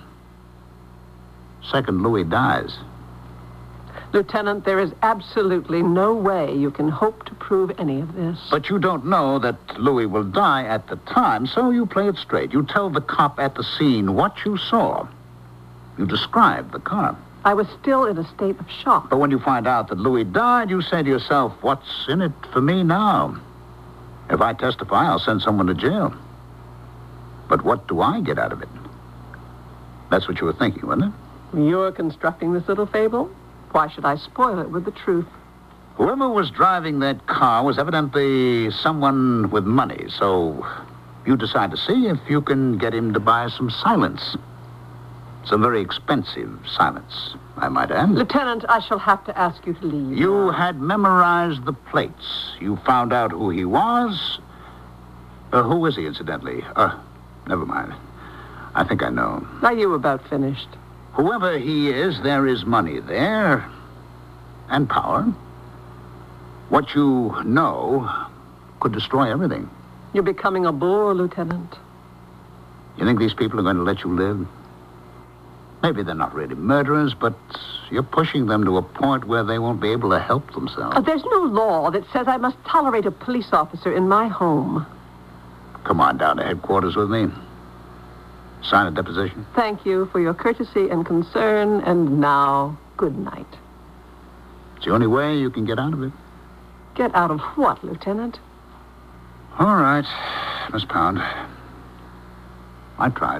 Second, Louis dies. Lieutenant, there is absolutely no way you can hope to prove any of this. But you don't know that Louis will die at the time, so you play it straight. You tell the cop at the scene what you saw. You describe the car. I was still in a state of shock. But when you find out that Louis died, you say to yourself, what's in it for me now? If I testify, I'll send someone to jail. But what do I get out of it? That's what you were thinking, wasn't it? You're constructing this little fable? Why should I spoil it with the truth? Whoever was driving that car was evidently someone with money, so you decide to see if you can get him to buy some silence. Some very expensive silence, I might add. Lieutenant, I shall have to ask you to leave. You had memorized the plates. You found out who he was. Uh, who is he, incidentally? Uh, never mind. I think I know. Are you about finished? Whoever he is, there is money there. And power. What you know could destroy everything. You're becoming a bore, Lieutenant. You think these people are going to let you live? Maybe they're not really murderers, but you're pushing them to a point where they won't be able to help themselves. Uh, there's no law that says I must tolerate a police officer in my home. Come on down to headquarters with me. Sign a deposition. Thank you for your courtesy and concern, and now, good night. It's the only way you can get out of it. Get out of what, Lieutenant? All right, Miss Pound. I tried.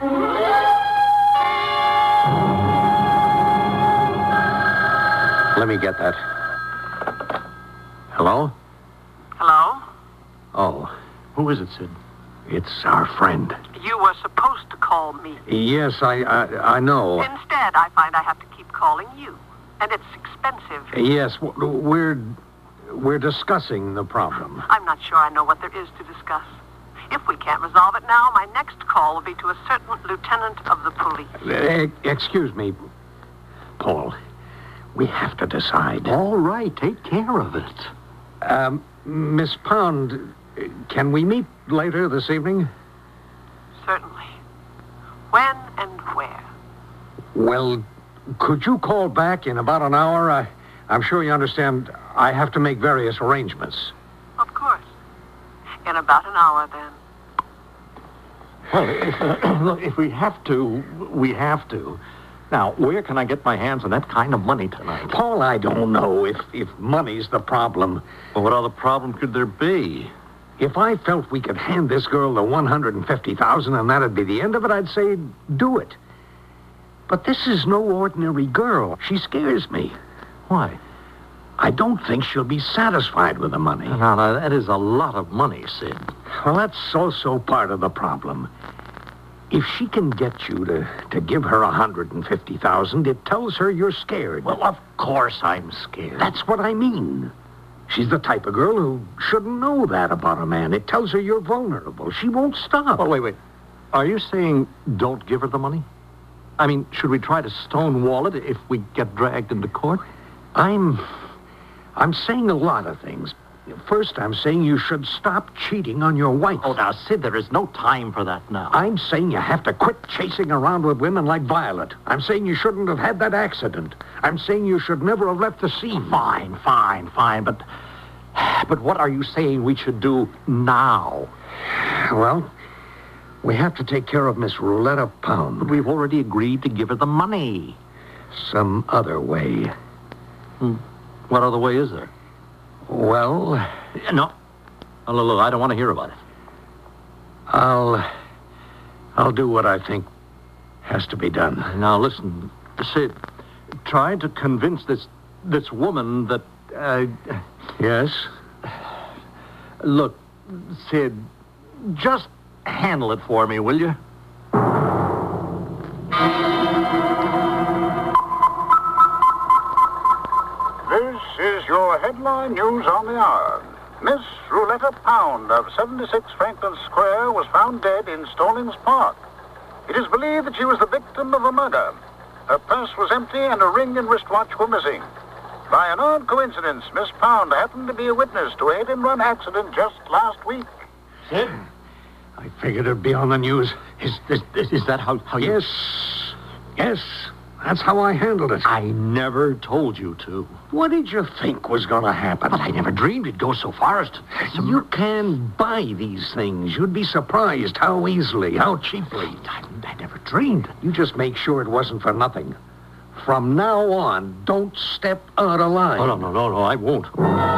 Let me get that. Hello? Hello? Oh. Who is it, Sid? It's our friend. You were supposed to call me. Yes, I, I, I know. Instead, I find I have to keep calling you. And it's expensive. Yes, we're, we're discussing the problem. I'm not sure I know what there is to discuss. If we can't resolve it now, my next call will be to a certain lieutenant of the police. Uh, excuse me, Paul. We have to decide. All right, take care of it. Um, Miss Pound, can we meet later this evening? Certainly. When and where? Well, could you call back in about an hour? I, I'm sure you understand I have to make various arrangements. Of course. In about an hour, then. Well, if, uh, look, if we have to, we have to. Now, where can I get my hands on that kind of money tonight? Paul, I don't know if, if money's the problem. Well, what other problem could there be? If I felt we could hand this girl the one hundred fifty thousand dollars and that'd be the end of it, I'd say do it. But this is no ordinary girl. She scares me. Why? I don't think she'll be satisfied with the money. Now, now, that is a lot of money, Sid. Well, that's also part of the problem. If she can get you to, to give her one hundred fifty thousand dollars, it tells her you're scared. Well, of course I'm scared. That's what I mean. She's the type of girl who shouldn't know that about a man. It tells her you're vulnerable. She won't stop. Oh, wait, wait. Are you saying don't give her the money? I mean, should we try to stonewall it if we get dragged into court? I'm... I'm saying a lot of things. First, I'm saying you should stop cheating on your wife. Oh, now, Sid, there is no time for that now. I'm saying you have to quit chasing around with women like Violet. I'm saying you shouldn't have had that accident. I'm saying you should never have left the scene. Fine, fine, fine, but... But what are you saying we should do now? Well, we have to take care of Miss Rouletta Pound. But we've already agreed to give her the money. Some other way. Hmm. What other way is there? Well... No. Oh, look, look, I don't want to hear about it. I'll... I'll do what I think has to be done. Now, listen, Sid, try to convince this this woman that... Uh, yes? Look, Sid, just handle it for me, will you? This is your headline news on the hour. Miss Rouletta Pound of seventy-six Franklin Square was found dead in Stallings Park. It is believed that she was the victim of a murder. Her purse was empty and a ring and wristwatch were missing. By an odd coincidence, Miss Pound happened to be a witness to a hit-and-run accident just last week. Sid? I figured it'd be on the news. Is, is, is that how, how you... Yes. Yes. That's how I handled it. I never told you to. What did you think was going to happen? But I never dreamed it'd go so far as to... You can buy these things. You'd be surprised how easily, how cheaply. I, I never dreamed. You just make sure it wasn't for nothing. From now on, don't step out of line. Oh, no, no, no, no, I won't.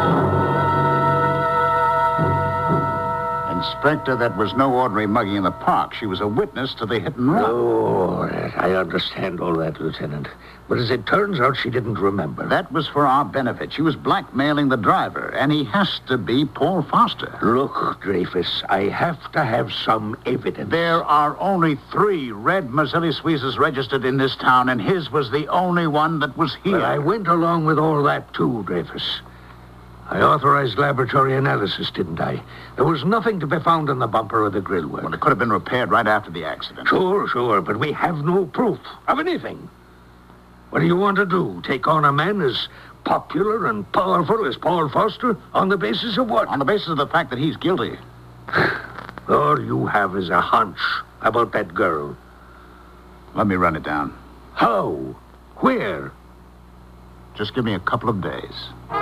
Inspector, that was no ordinary mugging in the park. She was a witness to the hit and run. Oh, I understand all that, Lieutenant. But as it turns out, she didn't remember. That was for our benefit. She was blackmailing the driver, and he has to be Paul Foster. Look, Dreyfus, I have to have some evidence. There are only three red Mazzilli Suizes registered in this town, and his was the only one that was here. Well, I went along with all that, too, Dreyfus. I authorized laboratory analysis, didn't I? There was nothing to be found on the bumper or the grill work. Well, it could have been repaired right after the accident. Sure, sure, but we have no proof of anything. What do you want to do? Take on a man as popular and powerful as Paul Foster on the basis of what? On the basis of the fact that he's guilty. All you have is a hunch about that girl. Let me run it down. How? Where? Just give me a couple of days.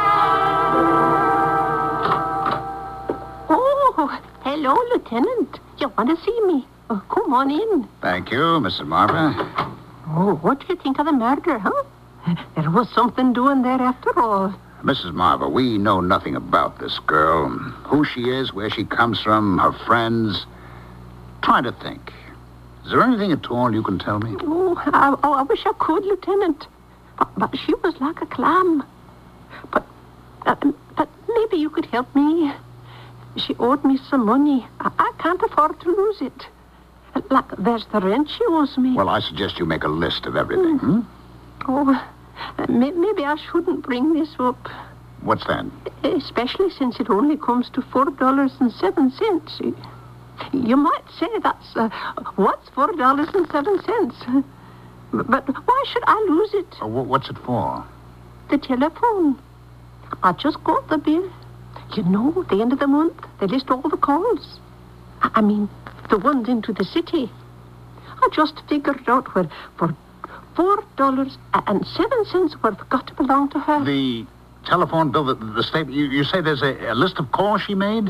Oh, hello, Lieutenant. You want to see me? Oh, come on in. Thank you, Missus Marva. Oh, what do you think of the murder, huh? There was something doing there after all. Missus Marva, we know nothing about this girl. Who she is, where she comes from, her friends. Try to think. Is there anything at all you can tell me? Oh, I, oh, I wish I could, Lieutenant. But, but she was like a clam. But, uh, but maybe you could help me. She owed me some money. I, I can't afford to lose it. Like, there's the rent she owes me. Well, I suggest you make a list of everything. Hmm? Oh, uh, may, maybe I shouldn't bring this up. What's that? Especially since it only comes to four dollars and seven cents. You might say that's, uh, what's four dollars and seven cents? But why should I lose it? Uh, what's it for? The telephone. I just got the bill. You know, at the end of the month, they list all the calls. I, I mean, the ones into the city. I just figured out where for four dollars and seven cents worth got to belong to her. The telephone bill, the, the state, you, you say there's a, a list of calls she made?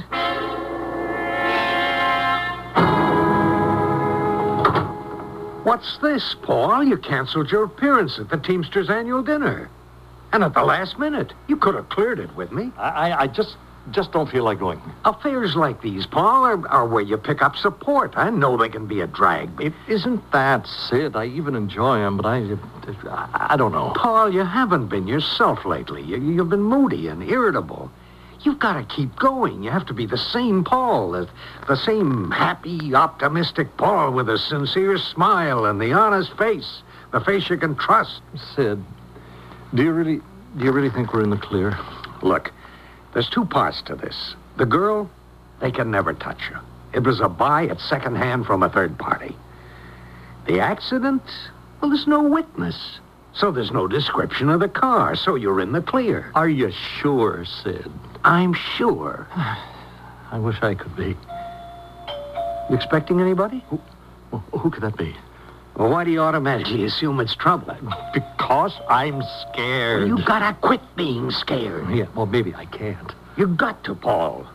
What's this, Paul? You canceled your appearance at the Teamsters annual dinner. And at the last minute. You could have cleared it with me. I, I just just don't feel like going. Affairs like these, Paul, are, are where you pick up support. I know they can be a drag, but... It isn't that, Sid. I even enjoy them, but I, I, I don't know. Paul, you haven't been yourself lately. You, you've been moody and irritable. You've got to keep going. You have to be the same Paul, the, the same happy, optimistic Paul with a sincere smile and the honest face, the face you can trust. Sid, do you really, do you really think we're in the clear? Look, there's two parts to this. The girl, they can never touch her. It was a buy at second hand from a third party. The accident, well, there's no witness. So there's no description of the car, so you're in the clear. Are you sure, Sid? I'm sure. I wish I could be. You expecting anybody? Who, who could that be? Well, why do you automatically assume it's trouble? Because I'm scared. Well, you gotta quit being scared. Yeah, well, maybe I can't. You got to, Paul.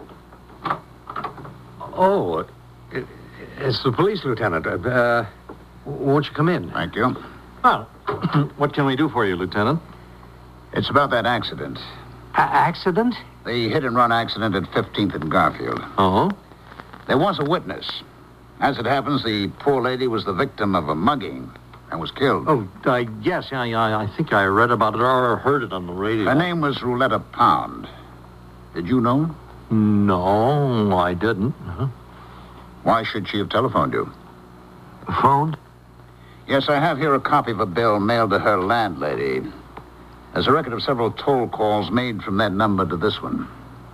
Oh, it's the police lieutenant. Uh, won't you come in? Thank you. Well, what can we do for you, Lieutenant? It's about that accident. A- accident? The hit-and-run accident at fifteenth and Garfield. Oh? There was a witness. As it happens, the poor lady was the victim of a mugging and was killed. Oh, uh, yes, yeah, yeah, I think I read about it or heard it on the radio. Her name was Rouletta Pound. Did you know her? No, I didn't. Huh? Why should she have telephoned you? Phoned? Yes, I have here a copy of a bill mailed to her landlady. There's a record of several toll calls made from that number to this one.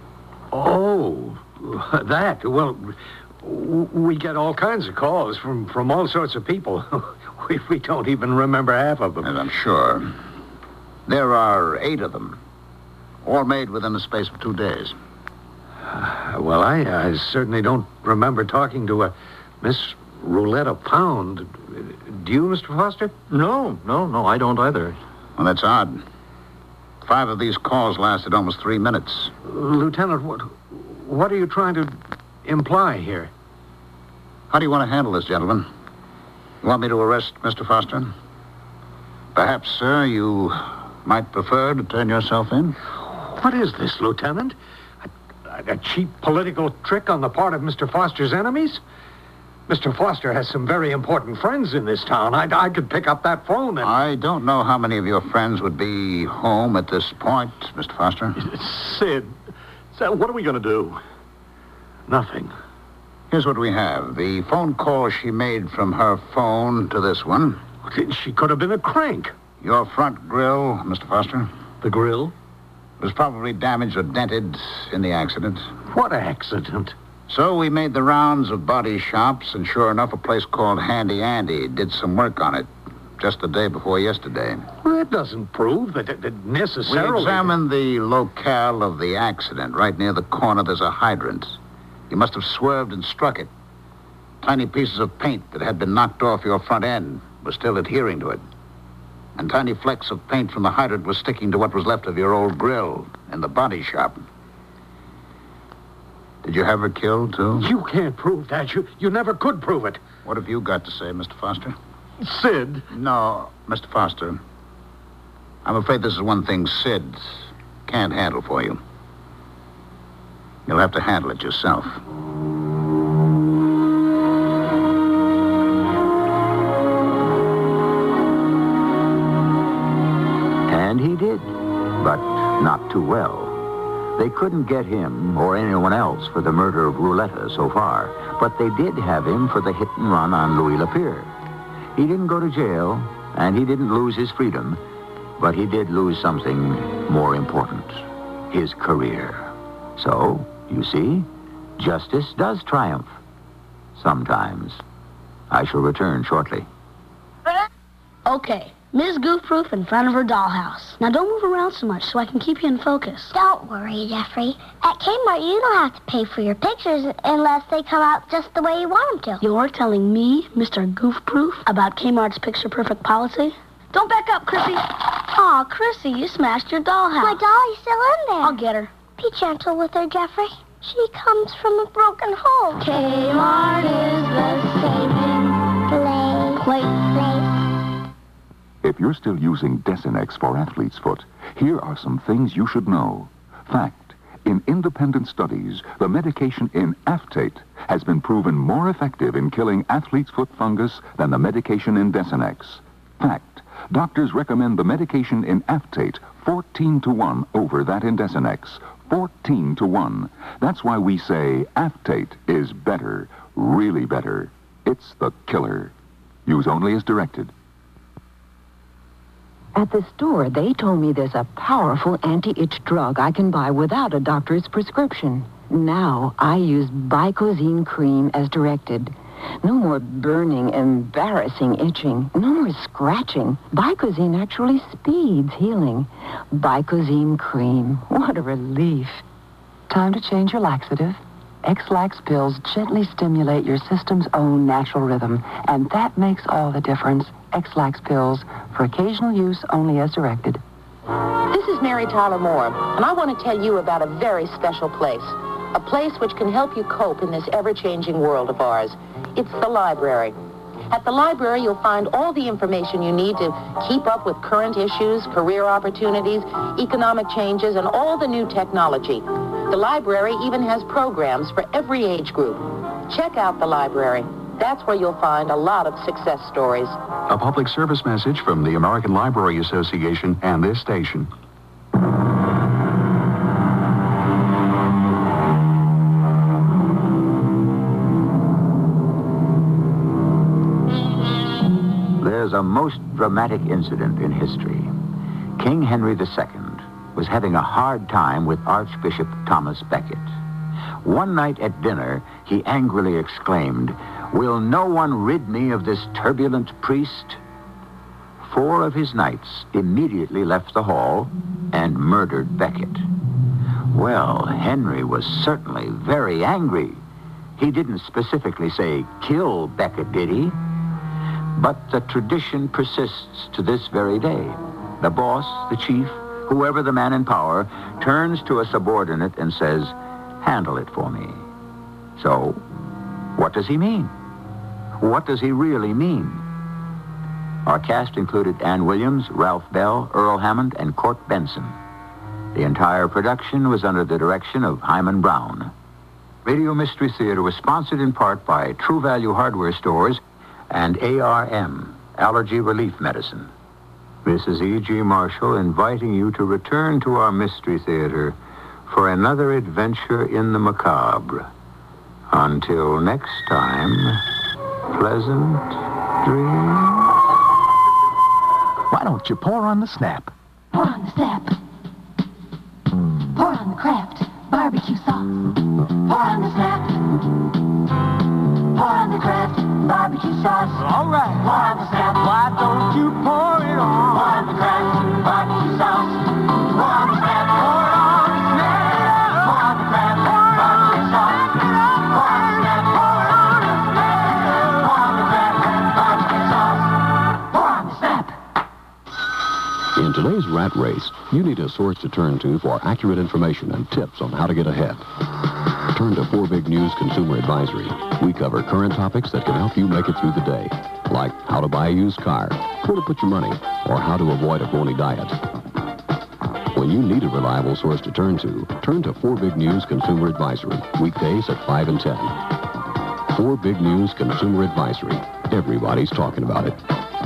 Oh, that. Well, we get all kinds of calls from, from all sorts of people. we, we don't even remember half of them. And I'm sure. There are eight of them, all made within the space of two days. Uh, well, I, I certainly don't remember talking to a Miss Rouletta Pound. Do you, Mister Foster? No, no, no, I don't either. Well, that's odd. Five of these calls lasted almost three minutes. Lieutenant, what, what are you trying to imply here? How do you want to handle this, gentlemen? You want me to arrest Mister Foster? Perhaps, sir, you might prefer to turn yourself in? What is this, Lieutenant? A, a cheap political trick on the part of Mister Foster's enemies? Mister Foster has some very important friends in this town. I, I could pick up that phone and... I don't know how many of your friends would be home at this point, Mister Foster. Sid, Sid, what are we going to do? Nothing. Here's what we have. The phone call she made from her phone to this one. She could have been a crank. Your front grill, Mister Foster. The grill? Was probably damaged or dented in the accident. What accident? So we made the rounds of body shops, and sure enough, a place called Handy Andy did some work on it just the day before yesterday. Well, that doesn't prove that it it necessarily... We examined the locale of the accident. Right near the corner, there's a hydrant. You must have swerved and struck it. Tiny pieces of paint that had been knocked off your front end were still adhering to it. And tiny flecks of paint from the hydrant were sticking to what was left of your old grill in the body shop. Did you have her killed, too? You can't prove that. You, you never could prove it. What have you got to say, Mister Foster? Sid? No, Mister Foster. I'm afraid this is one thing Sid can't handle for you. You'll have to handle it yourself. And he did, but not too well. They couldn't get him or anyone else for the murder of Rouletta so far, but they did have him for the hit and run on Louis Lapierre. He didn't go to jail, and he didn't lose his freedom, but he did lose something more important, his career. So, you see, justice does triumph. Sometimes. I shall return shortly. Okay. Miss Goofproof in front of her dollhouse. Now, don't move around so much so I can keep you in focus. Don't worry, Jeffrey. At Kmart, you don't have to pay for your pictures unless they come out just the way you want them to. You're telling me, Mister Goofproof, about Kmart's picture-perfect policy? Don't back up, Chrissy. Aw, Chrissy, you smashed your dollhouse. My dolly's still in there. I'll get her. Be gentle with her, Jeffrey. She comes from a broken home. Kmart is the saving place. Place. Place. If you're still using Desinex for athlete's foot, here are some things you should know. Fact, In independent studies, the medication Inaftate has been proven more effective in killing athlete's foot fungus than the medication Indesinex. Fact, doctors recommend the medication Inaftate fourteen to one over that Indesinex. fourteen to one. That's why we say Aftate is better, really better. It's the killer. Use only as directed. At the store, they told me there's a powerful anti-itch drug I can buy without a doctor's prescription. Now, I use Bicozine cream as directed. No more burning, embarrassing itching. No more scratching. Bicozine actually speeds healing. Bicozine cream. What a relief. Time to change your laxative. X-Lax pills gently stimulate your system's own natural rhythm, and that makes all the difference. X-Lax pills, for occasional use only as directed. This is Mary Tyler Moore, and I want to tell you about a very special place. A place which can help you cope in this ever-changing world of ours. It's the library. At the library, you'll find all the information you need to keep up with current issues, career opportunities, economic changes, and all the new technology. The library even has programs for every age group. Check out the library. That's where you'll find a lot of success stories. A public service message from the American Library Association and this station. There's a most dramatic incident in history. King Henry the Second was having a hard time with Archbishop Thomas Becket. One night at dinner, he angrily exclaimed, "Will no one rid me of this turbulent priest?" Four of his knights immediately left the hall and murdered Becket. Well, Henry was certainly very angry. He didn't specifically say, "Kill Becket," did he? But the tradition persists to this very day. The boss, the chief, whoever the man in power, turns to a subordinate and says, "Handle it for me." So, what does he mean? What does he really mean? Our cast included Ann Williams, Ralph Bell, Earl Hammond, and Court Benson. The entire production was under the direction of Hyman Brown. Radio Mystery Theater was sponsored in part by True Value Hardware Stores and A R M, Allergy Relief Medicine. This is E G. Marshall inviting you to return to our Mystery Theater for another adventure in the macabre. Until next time, pleasant dreams. Why don't you pour on the Snap? Pour on the Snap. Pour on the Kraft barbecue sauce. Pour on the Snap. Pour on the Kraft barbecue sauce. All right. Pour on the Snap. Why don't you pour it on? Pour on the Kraft barbecue sauce. Pour on the Snap. Pour on the Snap. Pour on the Kraft barbecue sauce. Pour on the Snap. Pour on the Snap. Pour on the Kraft barbecue sauce. Pour on the Snap. In today's rat race, you need a source to turn to for accurate information and tips on how to get ahead. Turn to Four Big News Consumer Advisory. We cover current topics that can help you make it through the day, like how to buy a used car, where to put your money, or how to avoid a phony diet. When you need a reliable source to turn to, turn to Four Big News Consumer Advisory, weekdays at five and ten. Four Big News Consumer Advisory. Everybody's talking about it.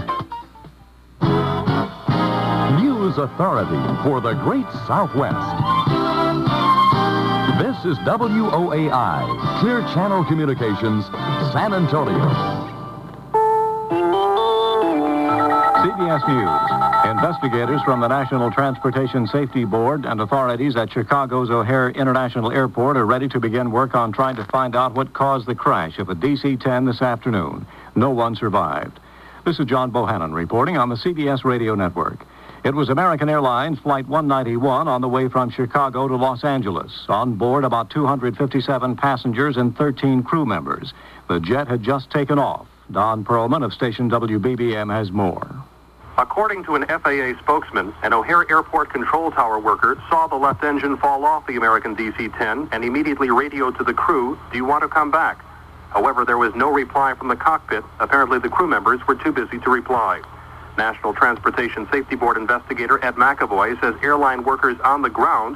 News Authority for the Great Southwest. This is W O A I, Clear Channel Communications, San Antonio. C B S News. Investigators from the National Transportation Safety Board and authorities at Chicago's O'Hare International Airport are ready to begin work on trying to find out what caused the crash of a D C ten this afternoon. No one survived. This is John Bohannon reporting on the C B S Radio Network. It was American Airlines Flight one ninety-one on the way from Chicago to Los Angeles. On board, about two hundred fifty-seven passengers and thirteen crew members. The jet had just taken off. Don Perlman of station W B B M has more. According to an F A A spokesman, an O'Hare Airport control tower worker saw the left engine fall off the American D C ten and immediately radioed to the crew, "Do you want to come back?" However, there was no reply from the cockpit. Apparently, the crew members were too busy to reply. National Transportation Safety Board investigator Ed McAvoy says airline workers on the ground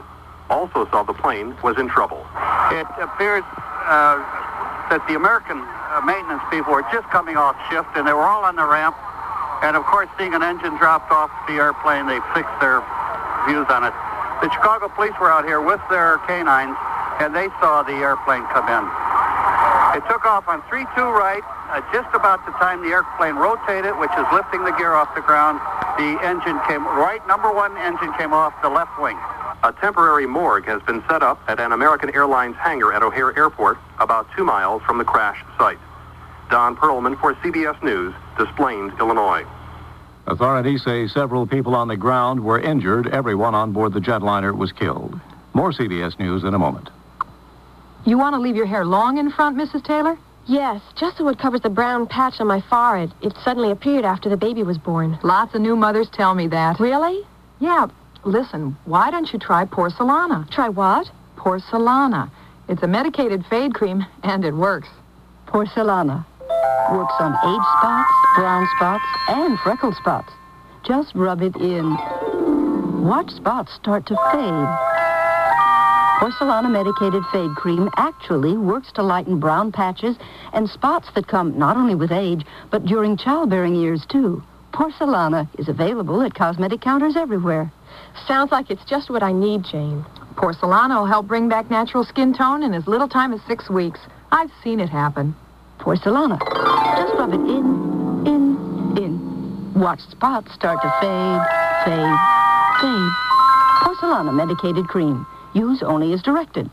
also saw the plane was in trouble. It appeared uh, that the American uh, maintenance people were just coming off shift, and they were all on the ramp. And, of course, seeing an engine dropped off the airplane, they fixed their views on it. The Chicago police were out here with their canines, and they saw the airplane come in. It took off on three two right, uh, just about the time the airplane rotated, which is lifting the gear off the ground. The engine came, right number one engine came off the left wing. A temporary morgue has been set up at an American Airlines hangar at O'Hare Airport, about two miles from the crash site. Don Perlman for C B S News, Des Plaines, Illinois. Authorities say several people on the ground were injured. Everyone on board the jetliner was killed. More C B S News in a moment. You want to leave your hair long in front, Missus Taylor? Yes, just so it covers the brown patch on my forehead. It suddenly appeared after the baby was born. Lots of new mothers tell me that. Really? Yeah. Listen, why don't you try Porcelana? Try what? Porcelana. It's a medicated fade cream, and it works. Porcelana. Works on age spots, brown spots, and freckle spots. Just rub it in. Watch spots start to fade. Porcelana medicated fade cream actually works to lighten brown patches and spots that come not only with age, but during childbearing years, too. Porcelana is available at cosmetic counters everywhere. Sounds like it's just what I need, Jane. Porcelana will help bring back natural skin tone in as little time as six weeks. I've seen it happen. Porcelana. Just rub it in, in, in. Watch spots start to fade, fade, fade. Porcelana medicated cream. Use only as directed.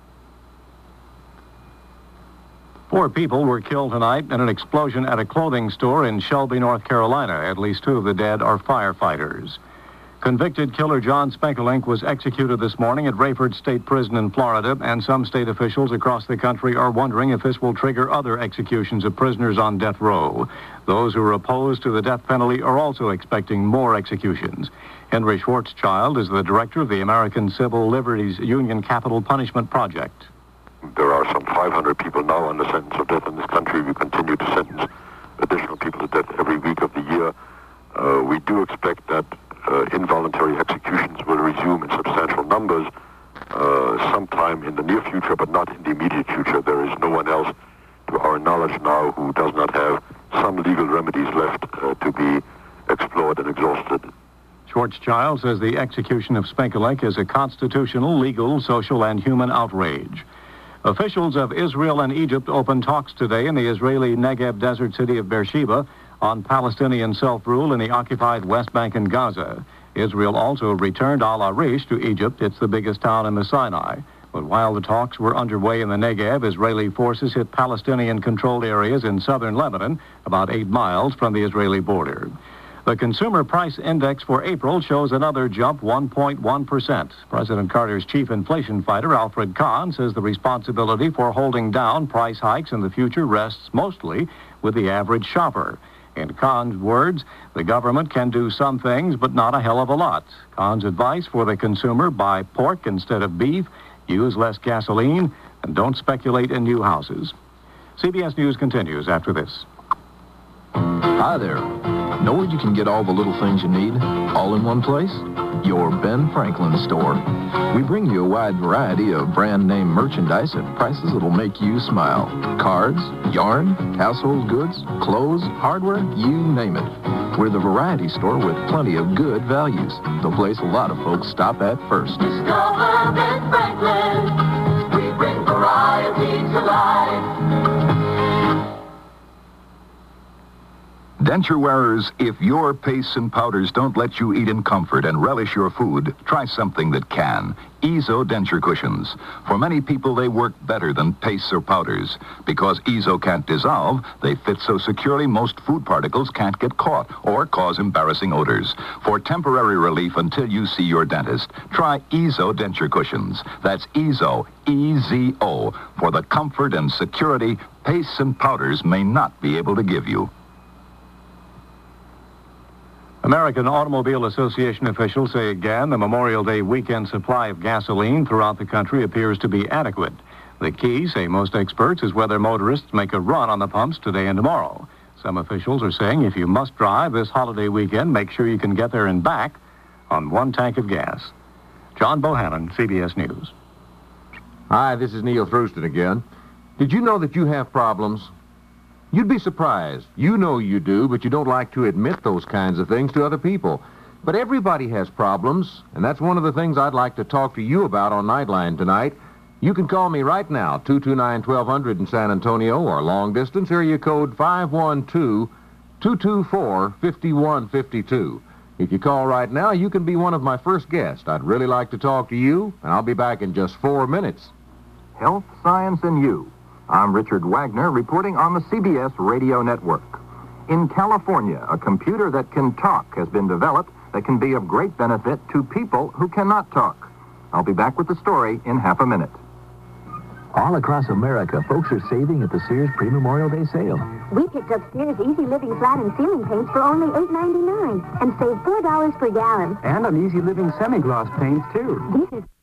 Four people were killed tonight in an explosion at a clothing store in Shelby, North Carolina. At least two of the dead are firefighters. Convicted killer John Spenkelink was executed this morning at Rayford State Prison in Florida, and some state officials across the country are wondering if this will trigger other executions of prisoners on death row. Those who are opposed to the death penalty are also expecting more executions. Henry Schwarzschild is the director of the American Civil Liberties Union Capital Punishment Project. There are some five hundred people now under sentence of death in this country. We continue to sentence additional people to death every week of the year. Uh, we do expect that uh, involuntary executions will resume in substantial numbers uh, sometime in the near future, but not in the immediate future. There is no one else, to our knowledge now, who does not have some legal remedies left uh, to be explored and exhausted. Schwarzschild says the execution of Spenkelink is a constitutional, legal, social, and human outrage. Officials of Israel and Egypt opened talks today in the Israeli Negev desert city of Beersheba on Palestinian self-rule in the occupied West Bank and Gaza. Israel also returned Al-Arish to Egypt. It's the biggest town in the Sinai. But while the talks were underway in the Negev, Israeli forces hit Palestinian-controlled areas in southern Lebanon, about eight miles from the Israeli border. The Consumer Price Index for April shows another jump, one point one percent. President Carter's chief inflation fighter, Alfred Kahn, says the responsibility for holding down price hikes in the future rests mostly with the average shopper. In Kahn's words, the government can do some things, but not a hell of a lot. Kahn's advice for the consumer: buy pork instead of beef, use less gasoline, and don't speculate in new houses. C B S News continues after this. Hi there. Know where you can get all the little things you need, all in one place? Your Ben Franklin store. We bring you a wide variety of brand name merchandise at prices that'll make you smile. Cards, yarn, household goods, clothes, hardware, you name it. We're the variety store with plenty of good values. The place a lot of folks stop at first. Discover Ben Franklin. We bring variety to life. Denture wearers, if your pastes and powders don't let you eat in comfort and relish your food, try something that can. Ezo denture cushions. For many people, they work better than pastes or powders. Because Ezo can't dissolve, they fit so securely most food particles can't get caught or cause embarrassing odors. For temporary relief until you see your dentist, try Ezo denture cushions. That's Ezo, E Z O, for the comfort and security pastes and powders may not be able to give you. American Automobile Association officials say again the Memorial Day weekend supply of gasoline throughout the country appears to be adequate. The key, say most experts, is whether motorists make a run on the pumps today and tomorrow. Some officials are saying if you must drive this holiday weekend, make sure you can get there and back on one tank of gas. John Bohannon, C B S News. Hi, this is Neil Thurston again. Did you know that you have problems? You'd be surprised. You know you do, but you don't like to admit those kinds of things to other people. But everybody has problems, and that's one of the things I'd like to talk to you about on Nightline tonight. You can call me right now, two two nine, twelve hundred in San Antonio, or long distance, area code five one two, two two four, five one five two. If you call right now, you can be one of my first guests. I'd really like to talk to you, and I'll be back in just four minutes. Health, Science, and You. I'm Richard Wagner, reporting on the C B S Radio Network. In California, a computer that can talk has been developed that can be of great benefit to people who cannot talk. I'll be back with the story in half a minute. All across America, folks are saving at the Sears Pre-Memorial Day sale. We picked up Sears Easy Living Flat and Ceiling Paints for only eight ninety-nine and saved four dollars per gallon. And on Easy Living Semi-Gloss paints, too. This is